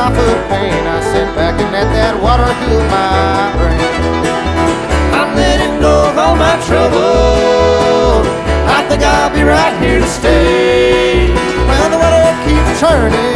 childhood pain. I sit back and let that water heal my brain. I'm letting go of all my trouble. I think I'll be right here to stay. Well, the water keeps turning.